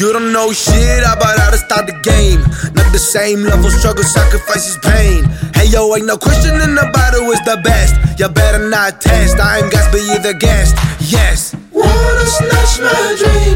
You don't know shit about how to start the game. Not the same level, struggle, sacrifices, pain. Hey yo, ain't no question in the battle is the best. You better not test, I am gas, but you're the guest. Yes. Wanna snatch my dream.